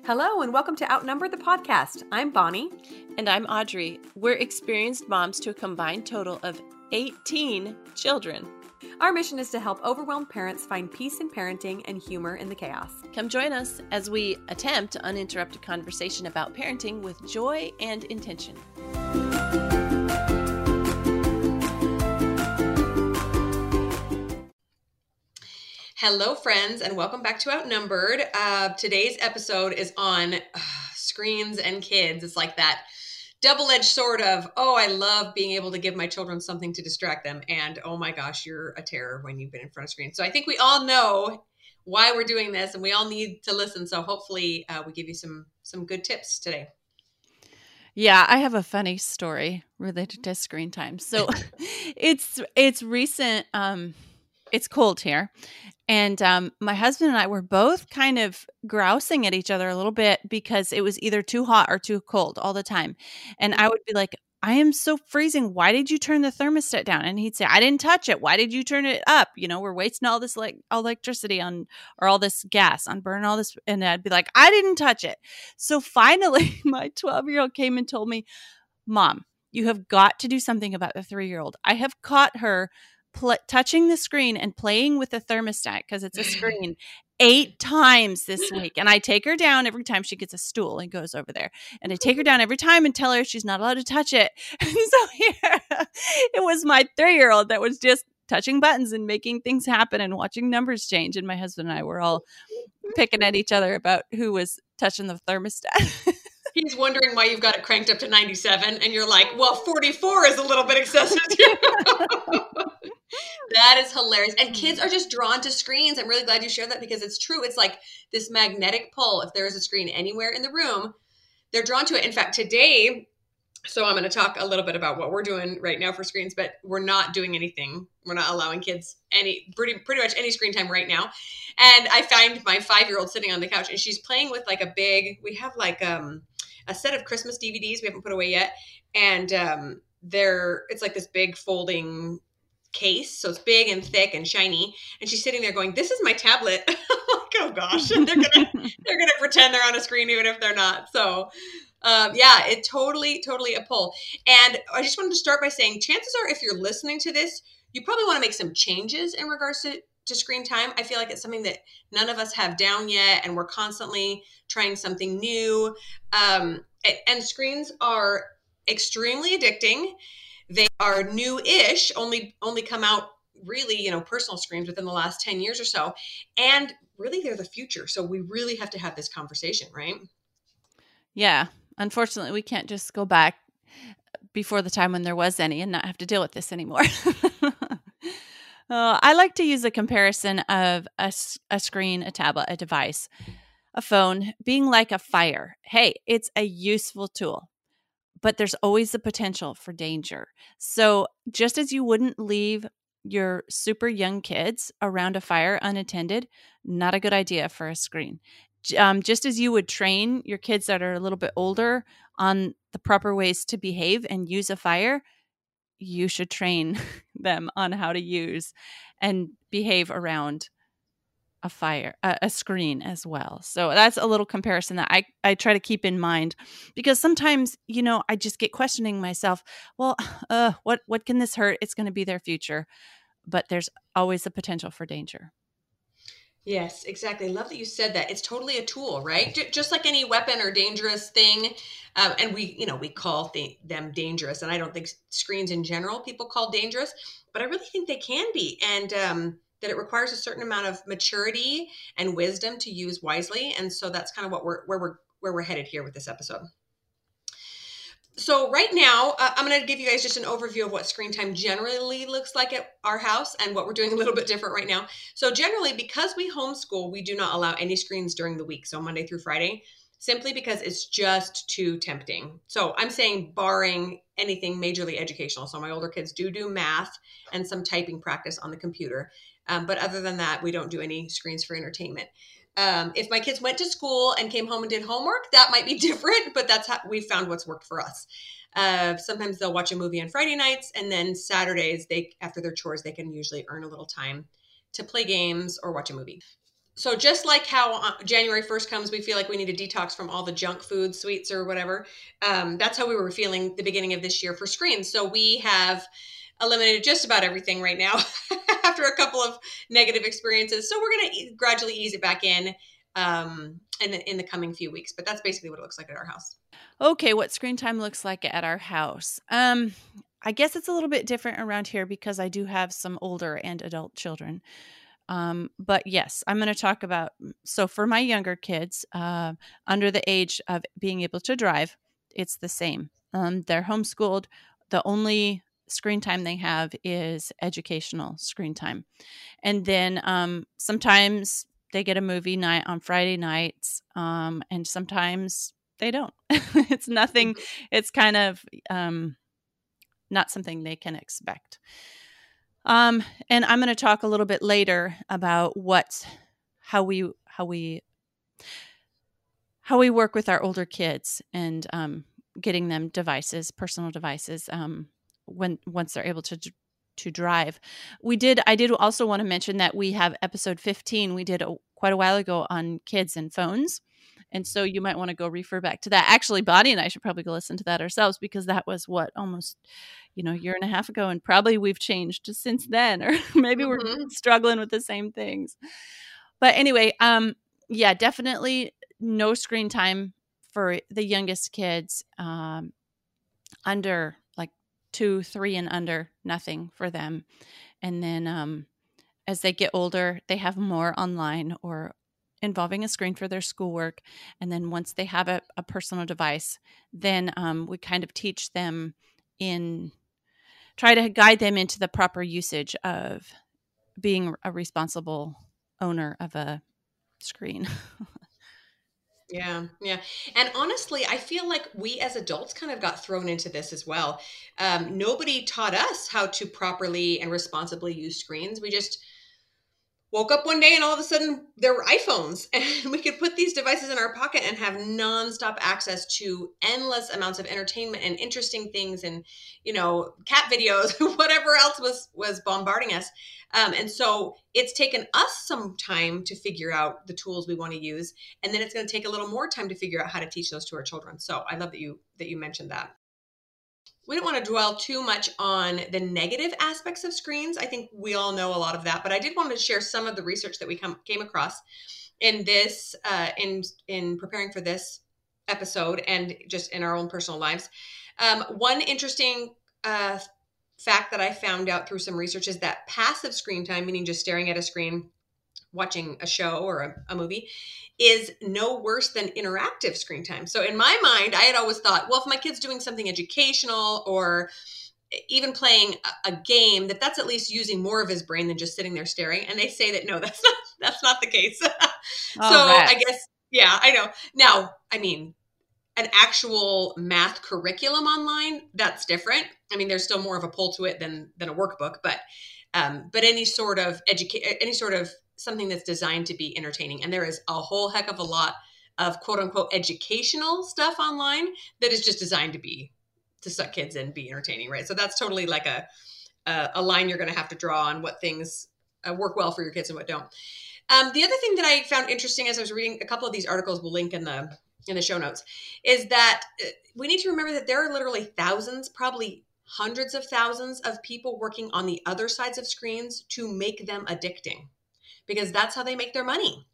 Hello and welcome to Outnumber the podcast. I'm Bonnie. And I'm Audrey. We're experienced moms to a combined total of 18 children. Our mission is to help overwhelmed parents find peace in parenting and humor in the chaos. Come join us as we attempt uninterrupted conversation about parenting with joy and intention. Hello, friends, and welcome back to Outnumbered. Today's episode is on screens and kids. It's like that double-edged sword of, oh, I love being able to give my children something to distract them, and oh my gosh, you're a terror when you've been in front of screens. So I think we all know why we're doing this, and we all need to listen. So hopefully we give you some good tips today. Yeah, I have a funny story related to screen time. So it's recent. It's cold here. And my husband and I were both kind of grousing at each other a little bit because it was either too hot or too cold all the time. And I would be like, I am so freezing. Why did you turn the thermostat down? And he'd say, I didn't touch it. Why did you turn it up? You know, we're wasting all this electricity on, or all this gas on burning all this. And I'd be like, I didn't touch it. So finally, my 12-year-old came and told me, Mom, you have got to do something about the 3-year-old. I have caught her touching the screen and playing with the thermostat because it's a screen 8 times this week. And I take her down every time she gets a stool and goes over there. And I take her down every time and tell her she's not allowed to touch it. And so here, it was my 3-year-old that was just touching buttons and making things happen and watching numbers change. And my husband and I were all picking at each other about who was touching the thermostat. He's wondering why you've got it cranked up to 97. And you're like, well, 44 is a little bit excessive too. That is hilarious. And kids are just drawn to screens. I'm really glad you shared that because it's true. It's like this magnetic pull. If there is a screen anywhere in the room, they're drawn to it. In fact, today, so I'm going to talk a little bit about what we're doing right now for screens, but we're not doing anything. We're not allowing kids pretty much any screen time right now. And I find my 5-year-old sitting on the couch and she's playing with like we have like a set of Christmas DVDs we haven't put away yet. And it's like this big folding case. So it's big and thick and shiny. And she's sitting there going, this is my tablet. I'm like, oh gosh. And they're gonna pretend they're on a screen even if they're not. So yeah, it totally a pull. And I just wanted to start by saying chances are if you're listening to this, you probably want to make some changes in regards to screen time. I feel like it's something that none of us have down yet. And we're constantly trying something new. And screens are extremely addicting. They are new-ish, only come out really, personal screens within the last 10 years or so. And really, they're the future. So we really have to have this conversation, right? Yeah. Unfortunately, we can't just go back before the time when there was any and not have to deal with this anymore. I like to use a comparison of a screen, a tablet, a device, a phone being like a fire. Hey, it's a useful tool, but there's always the potential for danger. So just as you wouldn't leave your super young kids around a fire unattended, not a good idea for a screen. Just as you would train your kids that are a little bit older on the proper ways to behave and use a fire, you should train them on how to use and behave around a fire, a screen as well. So that's a little comparison that I try to keep in mind because sometimes, I just get questioning myself, well, what can this hurt? It's going to be their future, but there's always the potential for danger. Yes, exactly. I love that you said that. It's totally a tool, right? Just like any weapon or dangerous thing. And we call them dangerous. And I don't think screens in general people call dangerous, but I really think they can be. And that it requires a certain amount of maturity and wisdom to use wisely. And so that's kind of where we're headed here with this episode. So right now, I'm going to give you guys just an overview of what screen time generally looks like at our house and what we're doing a little bit different right now. So generally, because we homeschool, we do not allow any screens during the week, so Monday through Friday, simply because it's just too tempting. So I'm saying barring anything majorly educational. So my older kids do math and some typing practice on the computer. But other than that, we don't do any screens for entertainment. If my kids went to school and came home and did homework, that might be different, but that's how we found what's worked for us. Sometimes they'll watch a movie on Friday nights, and then Saturdays, after their chores, they can usually earn a little time to play games or watch a movie. So just like how January 1st comes, we feel like we need a detox from all the junk food, sweets, or whatever. That's how we were feeling the beginning of this year for screens. So we have eliminated just about everything right now after a couple of negative experiences. So we're going to gradually ease it back in the coming few weeks. But that's basically what it looks like at our house. Okay, what screen time looks like at our house. I guess it's a little bit different around here because I do have some older and adult children. But yes, I'm going to talk about, so for my younger kids, under the age of being able to drive, it's the same. They're homeschooled. The only screen time they have is educational screen time. And then sometimes they get a movie night on Friday nights, and sometimes they don't. It's nothing, it's kind of not something they can expect. And I'm going to talk a little bit later about how we work with our older kids and getting them devices, personal devices, once they're able to drive. I did also want to mention that we have episode 15 we did quite a while ago on kids and phones. And so you might want to go refer back to that. Actually, Bonnie and I should probably go listen to that ourselves because that was almost, a year and a half ago. And probably we've changed since then, or maybe we're struggling with the same things. But anyway, yeah, definitely no screen time for the youngest kids, under like 2, 3 and under, nothing for them. And then as they get older, they have more online or involving a screen for their schoolwork. And then once they have a personal device, then we kind of teach them try to guide them into the proper usage of being a responsible owner of a screen. Yeah. And honestly, I feel like we as adults kind of got thrown into this as well. Nobody taught us how to properly and responsibly use screens. We just woke up one day and all of a sudden there were iPhones and we could put these devices in our pocket and have nonstop access to endless amounts of entertainment and interesting things and, cat videos, whatever else was bombarding us. And so it's taken us some time to figure out the tools we want to use. And then it's going to take a little more time to figure out how to teach those to our children. So I love that you mentioned that. We don't want to dwell too much on the negative aspects of screens. I think we all know a lot of that, but I did want to share some of the research that we came across in this, in preparing for this episode and just in our own personal lives. One interesting fact that I found out through some research is that passive screen time, meaning just staring at a screen, watching a show or a movie, is no worse than interactive screen time. So in my mind, I had always thought, well, if my kid's doing something educational or even playing a game, that's at least using more of his brain than just sitting there staring. And they say that no, that's not the case. So I guess, yeah, I know. Now, I mean, an actual math curriculum online, that's different. I mean, there's still more of a pull to it than a workbook, but any sort of something that's designed to be entertaining. And there is a whole heck of a lot of quote unquote educational stuff online that is just designed to suck kids in and be entertaining, right? So that's totally like a line you're going to have to draw on what things work well for your kids and what don't. The other thing that I found interesting as I was reading a couple of these articles, we'll link in the show notes, is that we need to remember that there are literally thousands, probably hundreds of thousands of people working on the other sides of screens to make them addicting, because that's how they make their money.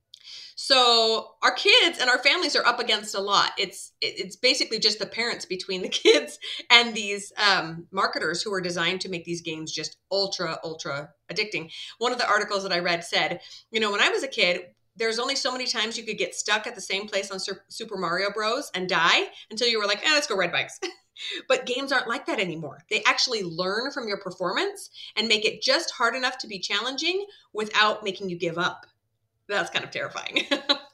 So our kids and our families are up against a lot. It's basically just the parents between the kids and these marketers who are designed to make these games just ultra addicting. One of the articles that I read said, when I was a kid, there's only so many times you could get stuck at the same place on Super Mario Bros. And die until you were like, let's go ride bikes. But games aren't like that anymore. They actually learn from your performance and make it just hard enough to be challenging without making you give up. That's kind of terrifying.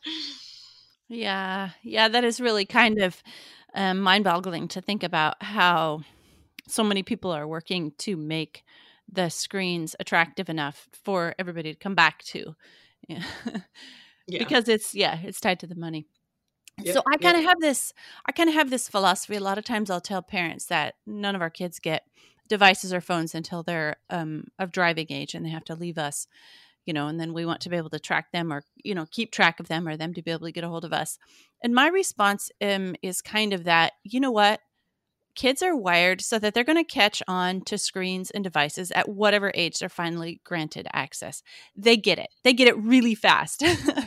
Yeah, that is really kind of mind-boggling to think about how so many people are working to make the screens attractive enough for everybody to come back to. Yeah. Because it's tied to the money. Yep, so I kind of have this philosophy. A lot of times I'll tell parents that none of our kids get devices or phones until they're of driving age and they have to leave us, and then we want to be able to track them or, keep track of them or them to be able to get a hold of us. And my response is kind of that, you know what? Kids are wired so that they're going to catch on to screens and devices at whatever age they're finally granted access. They get it. They get it really fast.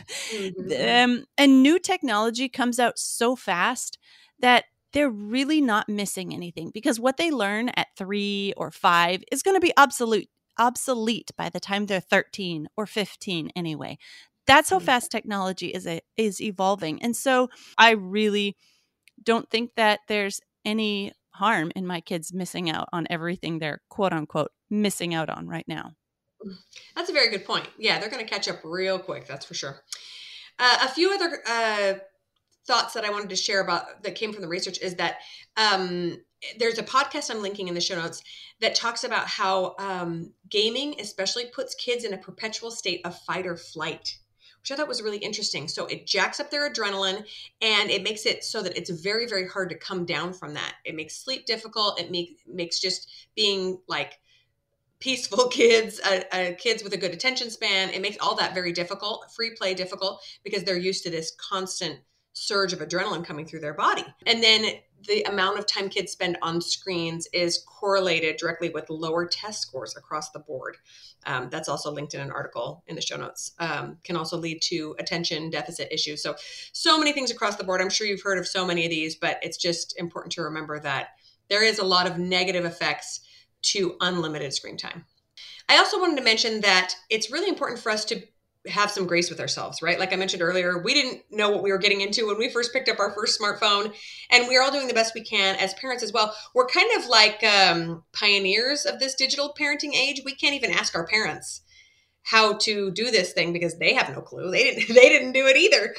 And new technology comes out so fast that they're really not missing anything, because what they learn at 3 or 5 is going to be obsolete by the time they're 13 or 15 anyway. That's how fast technology is evolving. And so I really don't think that there's any harm in my kids missing out on everything they're quote unquote missing out on right now. That's a very good point. Yeah, they're going to catch up real quick. That's for sure. A few other thoughts that I wanted to share about that came from the research is that there's a podcast I'm linking in the show notes that talks about how gaming especially puts kids in a perpetual state of fight or flight, which I thought was really interesting. So it jacks up their adrenaline and it makes it so that it's very, very hard to come down from that. It makes sleep difficult. It makes just being like peaceful kids, kids with a good attention span. It makes all that very difficult, free play difficult, because they're used to this constant surge of adrenaline coming through their body. And then the amount of time kids spend on screens is correlated directly with lower test scores across the board. That's also linked in an article in the show notes. Can also lead to attention deficit issues. So many things across the board. I'm sure you've heard of so many of these, but it's just important to remember that there is a lot of negative effects to unlimited screen time. I also wanted to mention that it's really important for us to have some grace with ourselves, right? Like I mentioned earlier, we didn't know what we were getting into when we first picked up our first smartphone, and we're all doing the best we can as parents as well. We're kind of like pioneers of this digital parenting age. We can't even ask our parents how to do this thing because they have no clue. They didn't do it either.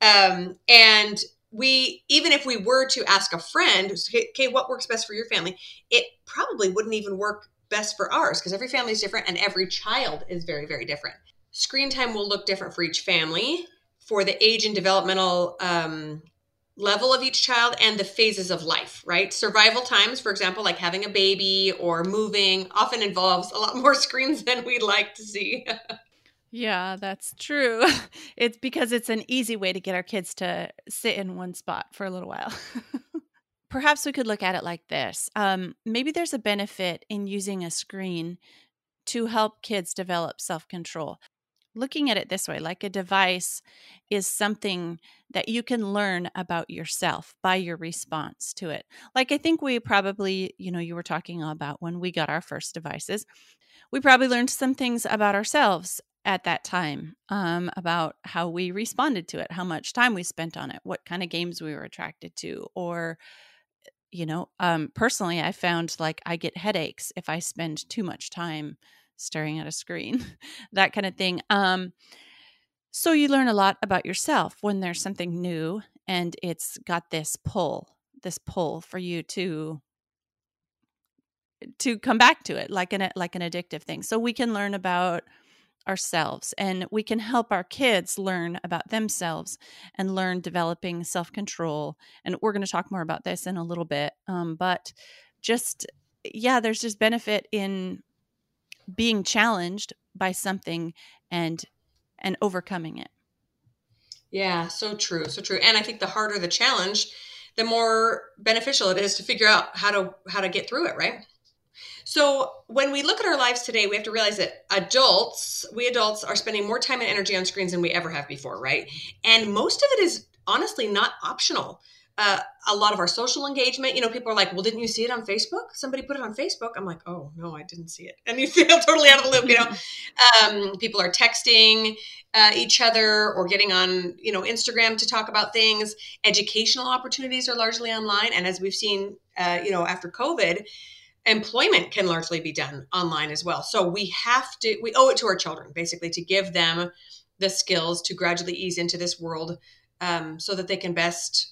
And even if we were to ask a friend, okay, what works best for your family? It probably wouldn't even work best for ours, because every family is different and every child is very, very different. Screen time will look different for each family, for the age and developmental level of each child and the phases of life, right? Survival times, for example, like having a baby or moving, often involves a lot more screens than we'd like to see. Yeah, that's true. It's because it's an easy way to get our kids to sit in one spot for a little while. Perhaps we could look at it like this. Maybe there's a benefit in using a screen to help kids develop self-control. Looking at it this way, like a device is something that you can learn about yourself by your response to it. Like I think we probably, you were talking about when we got our first devices, we probably learned some things about ourselves at that time, about how we responded to it, how much time we spent on it, what kind of games we were attracted to, or personally, I found like I get headaches if I spend too much time staring at a screen, that kind of thing. So you learn a lot about yourself when there's something new and it's got this pull for you to come back to it, like an addictive thing. So we can learn about ourselves, and we can help our kids learn about themselves and learn developing self-control. And we're going to talk more about this in a little bit. But just, there's just benefit in being challenged by something and overcoming it. Yeah, so true. So true. And I think the harder the challenge, the more beneficial it is to figure out how to get through it, right? So when we look at our lives today, we have to realize that we adults are spending more time and energy on screens than we ever have before, right? And most of it is honestly not optional. A lot of our social engagement, people are like, well, didn't you see it on Facebook? Somebody put it on Facebook. I'm like, oh, no, I didn't see it. And you feel totally out of the loop, People are texting each other or getting on, Instagram to talk about things. Educational opportunities are largely online. And as we've seen, after COVID, employment can largely be done online as well. So we owe it to our children, basically, to give them the skills to gradually ease into this world so that they can best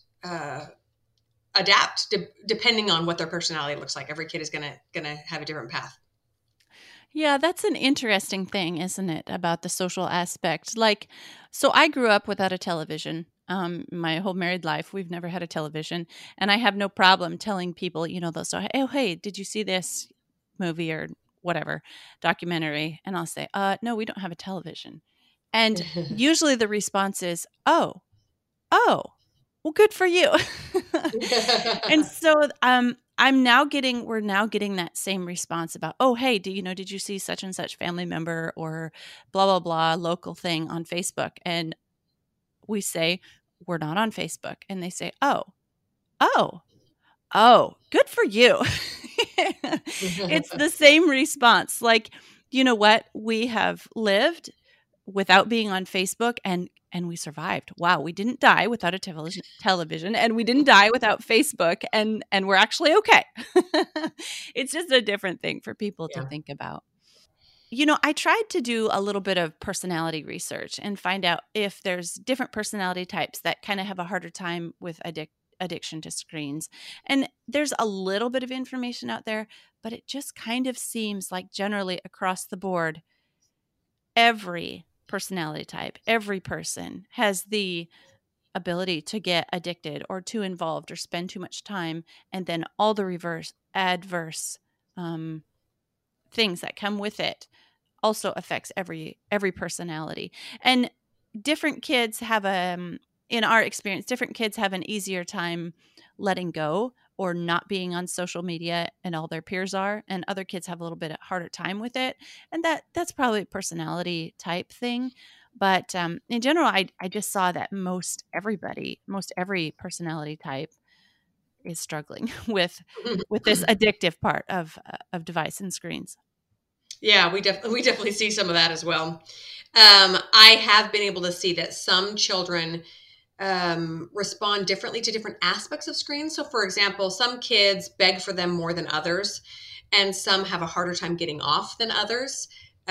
adapt depending on what their personality looks like. Every kid is gonna have a different path. Yeah, that's an interesting thing, isn't it, about the social aspect? Like, so I grew up without a television. My whole married life, we've never had a television, and I have no problem telling people, they'll say, "Oh, hey, did you see this movie or whatever documentary, and I'll say, no, we don't have a television. And usually the response is, oh, well, good for you. And so we're now getting that same response about, oh, hey, did you see such and such family member or blah, blah, blah, local thing on Facebook? And we say, we're not on Facebook. And they say, oh, good for you. It's the same response. Like, you know what? We have lived without being on Facebook and we survived. Wow, we didn't die without a television and we didn't die without Facebook and we're actually okay. It's just a different thing for people to think about. I tried to do a little bit of personality research and find out if there's different personality types that kind of have a harder time with addiction to screens. And there's a little bit of information out there, but it just kind of seems like generally across the board, every personality type, every person has the ability to get addicted or too involved or spend too much time. And then all the adverse things that come with it also affects every personality. And different kids have in our experience, different kids have an easier time letting go or not being on social media and all their peers are, and other kids have a little bit harder time with it. And that's probably a personality type thing. But in general, I just saw that most every personality type is struggling with this addictive part of device and screens. Yeah, we definitely see some of that as well. I have been able to see that some children respond differently to different aspects of screens. So, for example, some kids beg for them more than others, and some have a harder time getting off than others.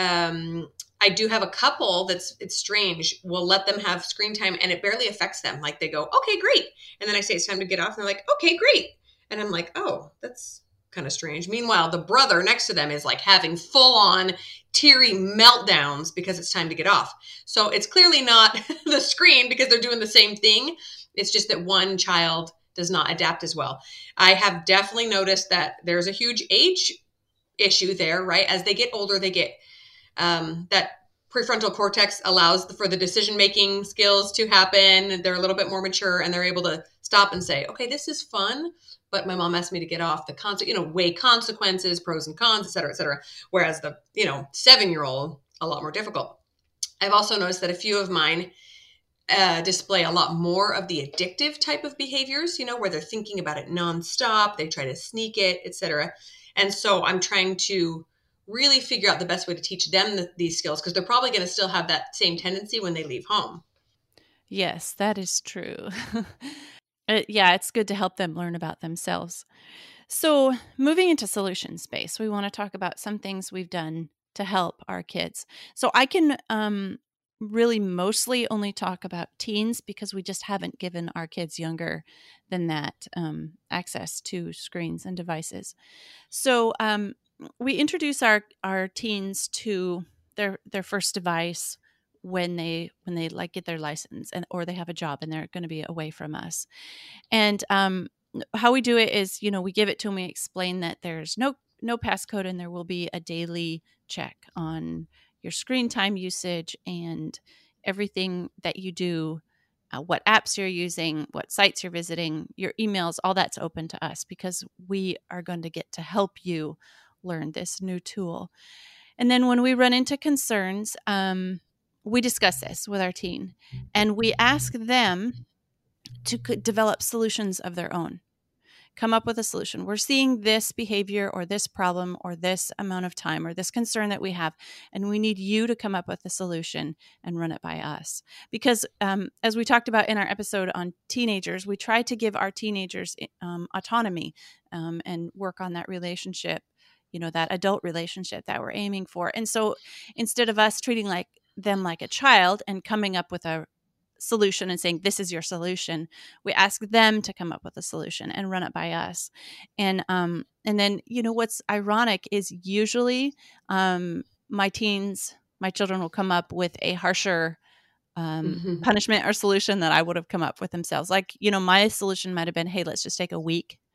I do have a couple it's strange. We'll let them have screen time and it barely affects them. Like they go, okay, great. And then I say it's time to get off. And they're like, okay, great. And I'm like, oh, that's kind of strange. Meanwhile, the brother next to them is like having full on teary meltdowns because it's time to get off. So it's clearly not the screen because they're doing the same thing. It's just that one child does not adapt as well. I have definitely noticed that there's a huge age issue there, right? As they get older, they get that prefrontal cortex allows for the decision-making skills to happen. They're a little bit more mature and they're able to stop and say, okay, this is fun, but my mom asked me to get off weigh consequences, pros and cons, et cetera, et cetera. Whereas the, 7-year-old, a lot more difficult. I've also noticed that a few of mine display a lot more of the addictive type of behaviors, where they're thinking about it nonstop. They try to sneak it, et cetera. And so I'm trying to really figure out the best way to teach them these skills because they're probably going to still have that same tendency when they leave home. Yes, that is true. Yeah, it's good to help them learn about themselves. So moving into solution space, we want to talk about some things we've done to help our kids. So I can really mostly only talk about teens because we just haven't given our kids younger than that access to screens and devices. So we introduce our teens to their first device when they like get their license or they have a job and they're going to be away from us. And how we do it is, we give it to them. We explain that there's no passcode and there will be a daily check on your screen time usage and everything that you do, what apps you're using, what sites you're visiting, your emails, all that's open to us because we are going to get to help you learn this new tool. And then when we run into concerns, we discuss this with our teen and we ask them to develop solutions of their own. Come up with a solution. We're seeing this behavior or this problem or this amount of time or this concern that we have, and we need you to come up with a solution and run it by us. Because as we talked about in our episode on teenagers, we try to give our teenagers autonomy and work on that relationship, that adult relationship that we're aiming for. And so instead of us treating them like a child and coming up with a solution and saying, this is your solution, we ask them to come up with a solution and run it by us. And then, what's ironic is usually my children will come up with a harsher punishment or solution that I would have come up with themselves. My solution might've been, hey, let's just take a week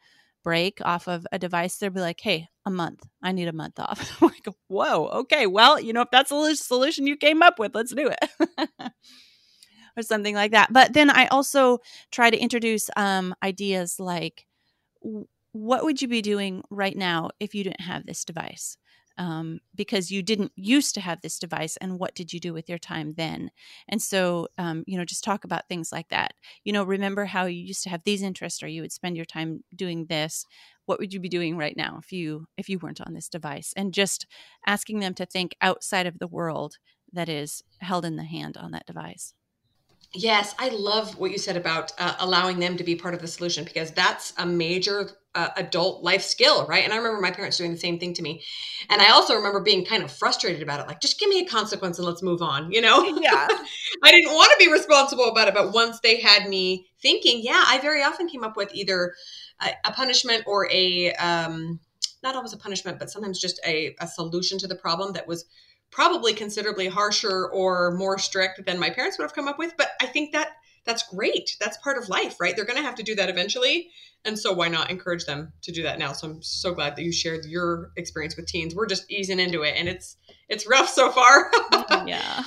break off of a device, they'll be like, hey, a month. I need a month off. I'm like, whoa, okay. Well, if that's the solution you came up with, let's do it. Or something like that. But then I also try to introduce ideas like, what would you be doing right now if you didn't have this device? Because you didn't used to have this device, and what did you do with your time then? And so, just talk about things like that. Remember how you used to have these interests, or you would spend your time doing this. What would you be doing right now if you weren't on this device? And just asking them to think outside of the world that is held in the hand on that device. Yes, I love what you said about allowing them to be part of the solution, because that's a major adult life skill, right? And I remember my parents doing the same thing to me. And I also remember being kind of frustrated about it, like, just give me a consequence and let's move on, Yeah. I didn't want to be responsible about it. But once they had me thinking, I very often came up with either a punishment or not always a punishment, but sometimes just a solution to the problem that was probably considerably harsher or more strict than my parents would have come up with. But I think that's great. That's part of life, right? They're going to have to do that eventually. And so why not encourage them to do that now? So I'm so glad that you shared your experience with teens. We're just easing into it, and it's rough so far. Yeah.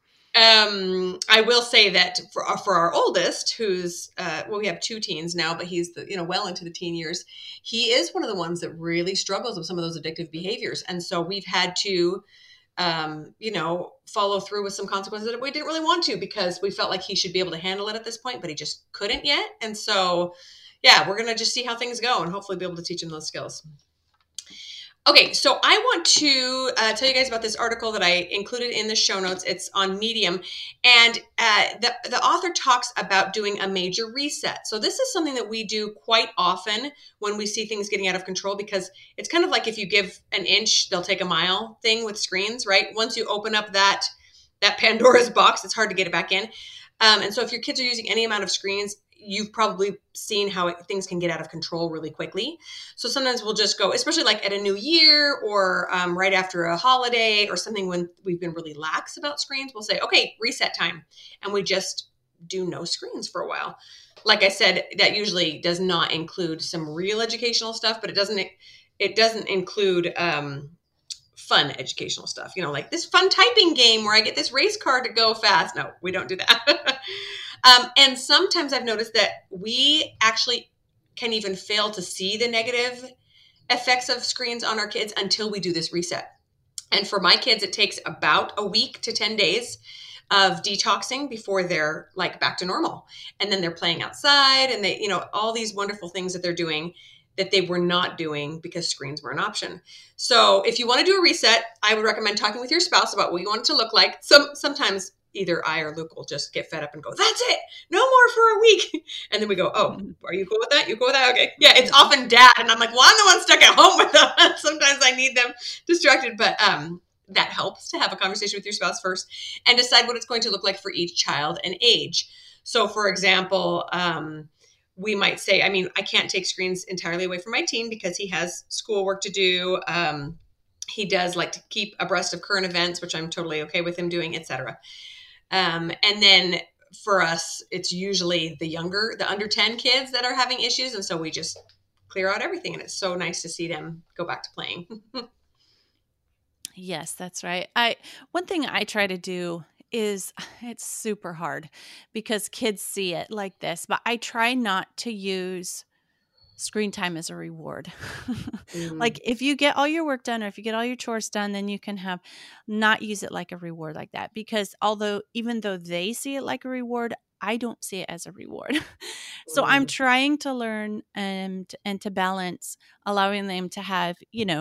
I will say that for our oldest, who's we have 2 teens now, but he's well into the teen years. He is one of the ones that really struggles with some of those addictive behaviors, and so we've had to follow through with some consequences that we didn't really want to, because we felt like he should be able to handle it at this point, but he just couldn't yet. And so, we're going to just see how things go and hopefully be able to teach him those skills. Okay, so I want to tell you guys about this article that I included in the show notes. It's on Medium, and the author talks about doing a major reset. So this is something that we do quite often when we see things getting out of control, because it's kind of like if you give an inch, they'll take a mile thing with screens, right? Once you open up that Pandora's box, it's hard to get it back in. And so if your kids are using any amount of screens, you've probably seen how things can get out of control really quickly. So sometimes we'll just go, especially like at a new year or right after a holiday or something, when we've been really lax about screens, we'll say, okay, reset time. And we just do no screens for a while. Like I said, that usually does not include some real educational stuff, but it doesn't include fun educational stuff, like this fun typing game where I get this race car to go fast. No, we don't do that. And sometimes I've noticed that we actually can even fail to see the negative effects of screens on our kids until we do this reset. And for my kids, it takes about a week to 10 days of detoxing before they're like back to normal. And then they're playing outside, and they, all these wonderful things that they're doing that they were not doing because screens were an option. So if you want to do a reset, I would recommend talking with your spouse about what you want it to look like. Sometimes either I or Luke will just get fed up and go, that's it, no more for a week. And then we go, oh, are you cool with that? You cool with that? Okay. Yeah, it's often dad. And I'm like, well, I'm the one stuck at home with them. Sometimes I need them distracted. But that helps to have a conversation with your spouse first and decide what it's going to look like for each child and age. So for example, we might say, I can't take screens entirely away from my teen because he has schoolwork to do. He does like to keep abreast of current events, which I'm totally okay with him doing, etc. And then for us, it's usually the under 10 kids that are having issues. And so we just clear out everything. And it's so nice to see them go back to playing. Yes, that's right. One thing I try to do is, it's super hard because kids see it like this, but I try not to use screen time as a reward. Like if you get all your work done or if you get all your chores done, then you can not use it like a reward like that, because even though they see it like a reward, I don't see it as a reward. So I'm trying to learn and to balance, allowing them to have,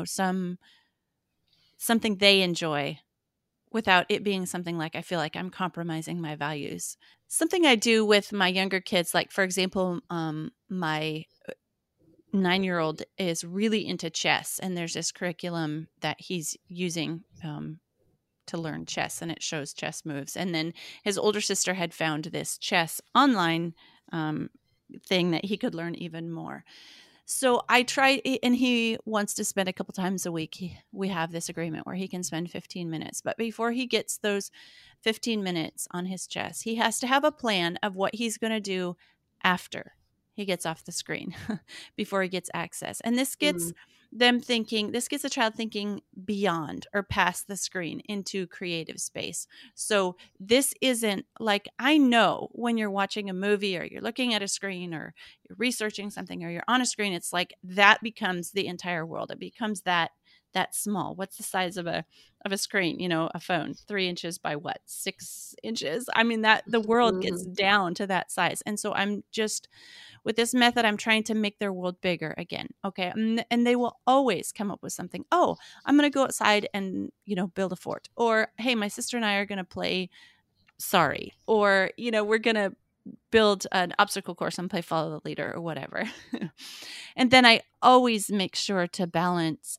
something they enjoy without it being something like I feel like I'm compromising my values. Something I do with my younger kids, like for example, my 9-year-old is really into chess, and there's this curriculum that he's using to learn chess, and it shows chess moves. And then his older sister had found this chess online thing that he could learn even more. So I tried, and he wants to spend a couple times a week. We have this agreement where he can spend 15 minutes. But before he gets those 15 minutes on his chess, he has to have a plan of what he's going to do after. he gets off the screen before he gets access. And this gets Mm. this gets a child thinking beyond or past the screen into creative space. So this isn't like, I know when you're watching a movie or you're looking at a screen or you're researching something or you're on a screen, it's like that becomes the entire world. It becomes that small. What's the size of a screen? A phone, 3 inches by what, 6 inches? I mean, that the world gets Mhm. down to that size. And so I'm just, with this method, I'm trying to make their world bigger again. Okay. And they will always come up with something. Oh, I'm going to go outside and, build a fort. Or, hey, my sister and I are going to play Sorry. Or, we're going to build an obstacle course and play Follow the Leader or whatever. And then I always make sure to balance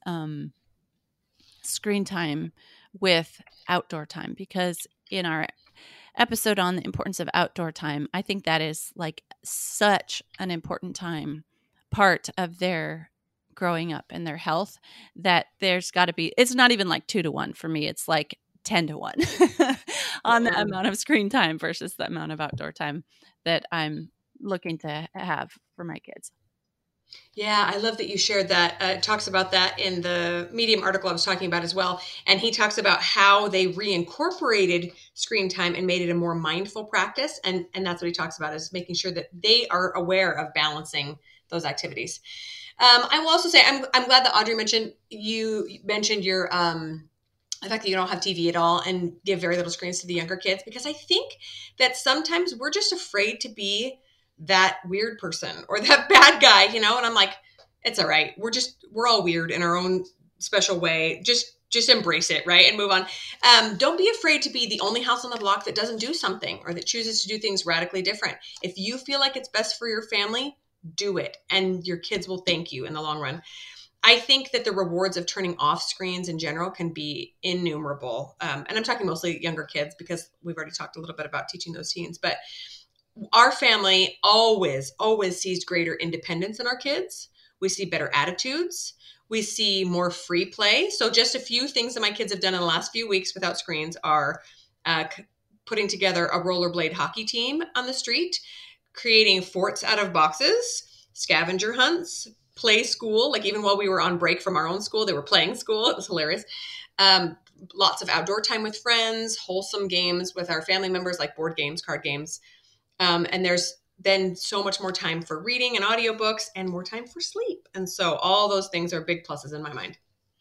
screen time with outdoor time, because in our episode on the importance of outdoor time, I think that is like such an important part of their growing up and their health, that there's got to be, it's not even like 2 to 1 for me. It's like 10 to 1 on the Yeah. amount of screen time versus the amount of outdoor time that I'm looking to have for my kids. Yeah, I love that you shared that. It talks about that in the Medium article I was talking about as well. And he talks about how they reincorporated screen time and made it a more mindful practice. And that's what he talks about, is making sure that they are aware of balancing those activities. I will also say I'm glad that Audrey mentioned your the fact that you don't have TV at all and give very little screens to the younger kids, because I think that sometimes we're just afraid to be that weird person or that bad guy, and I'm like, it's all right. We're all weird in our own special way. Just embrace it, right? And move on. Don't be afraid to be the only house on the block that doesn't do something or that chooses to do things radically different. If you feel like it's best for your family, do it. And your kids will thank you in the long run. I think that the rewards of turning off screens in general can be innumerable. And I'm talking mostly younger kids, because we've already talked a little bit about teaching those teens. But our family always sees greater independence in our kids. We see better attitudes. We see more free play. So just a few things that my kids have done in the last few weeks without screens are putting together a rollerblade hockey team on the street, creating forts out of boxes, scavenger hunts, play school. Like, even while we were on break from our own school, they were playing school. It was hilarious. Lots of outdoor time with friends, wholesome games with our family members, like board games, card games. And there's then so much more time for reading and audiobooks and more time for sleep. And so all those things are big pluses in my mind.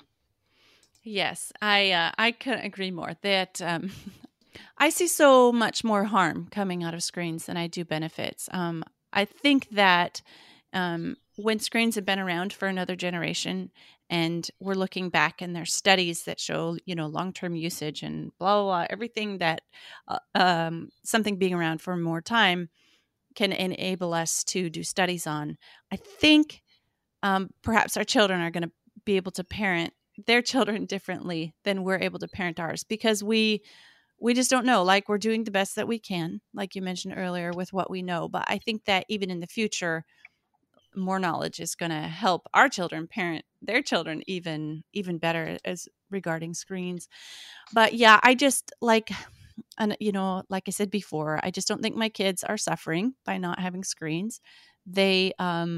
Yes, I couldn't agree more. That I see so much more harm coming out of screens than I do benefits. I think that when screens have been around for another generation, and we're looking back, and there's studies that show, long-term usage and blah, blah, blah, everything that something being around for more time can enable us to do studies on. I think perhaps our children are going to be able to parent their children differently than we're able to parent ours, because we just don't know. Like, we're doing the best that we can, like you mentioned earlier, with what we know. But I think that even in the future, more knowledge is going to help our children parent their children even better as regarding screens. But yeah, I just like, and like I said before, I just don't think my kids are suffering by not having screens. They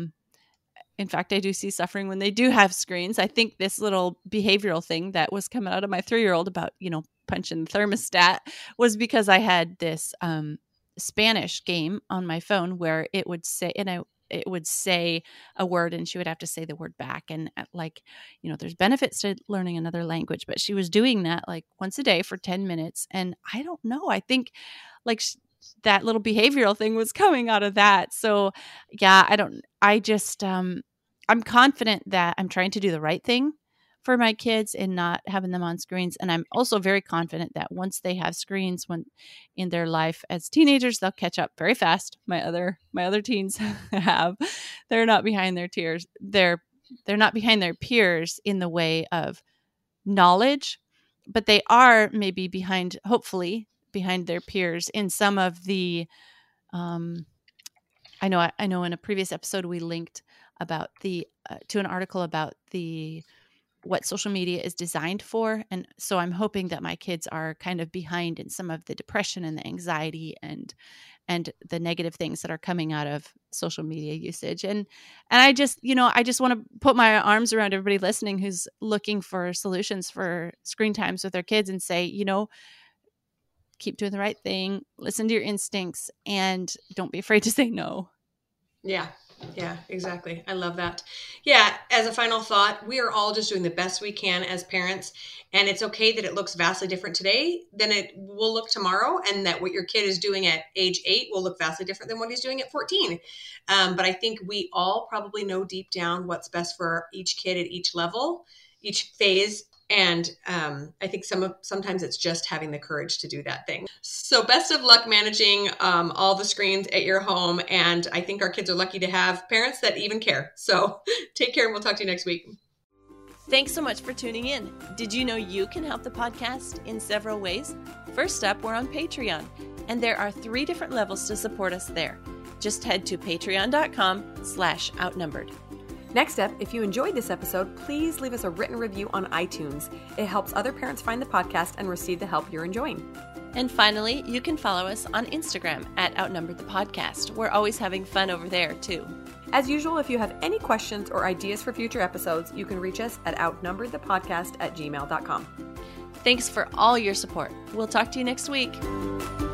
in fact, I do see suffering when they do have screens. I think this little behavioral thing that was coming out of my 3-year-old about, punching the thermostat, was because I had this Spanish game on my phone where it would say, it would say a word and she would have to say the word back. And like, there's benefits to learning another language, but she was doing that like once a day for 10 minutes. And I don't know, I think like that little behavioral thing was coming out of that. So yeah, I'm confident that I'm trying to do the right thing for my kids and not having them on screens. And I'm also very confident that once they have screens in their life as teenagers, they'll catch up very fast. My other teens have. They're not behind their peers. They're not behind their peers in the way of knowledge, but they are maybe hopefully behind their peers in some of the I know in a previous episode we linked about to an article about what social media is designed for. And so I'm hoping that my kids are kind of behind in some of the depression and the anxiety and and the negative things that are coming out of social media usage. And I just, I just want to put my arms around everybody listening who's looking for solutions for screen times with their kids and say, keep doing the right thing, listen to your instincts, and don't be afraid to say no. Yeah, exactly. I love that. Yeah, as a final thought, we are all just doing the best we can as parents, and it's okay that it looks vastly different today than it will look tomorrow, and that what your kid is doing at age 8 will look vastly different than what he's doing at 14. But I think we all probably know deep down what's best for each kid at each level, each phase. And I think sometimes it's just having the courage to do that thing. So best of luck managing all the screens at your home. And I think our kids are lucky to have parents that even care. So take care, and we'll talk to you next week. Thanks so much for tuning in. Did you know you can help the podcast in several ways? First up, we're on Patreon, and there are 3 different levels to support us there. Just head to patreon.com/outnumbered. Next up, if you enjoyed this episode, please leave us a written review on iTunes. It helps other parents find the podcast and receive the help you're enjoying. And finally, you can follow us on Instagram at Outnumbered the Podcast. We're always having fun over there, too. As usual, if you have any questions or ideas for future episodes, you can reach us at outnumberedthepodcast@gmail.com. Thanks for all your support. We'll talk to you next week.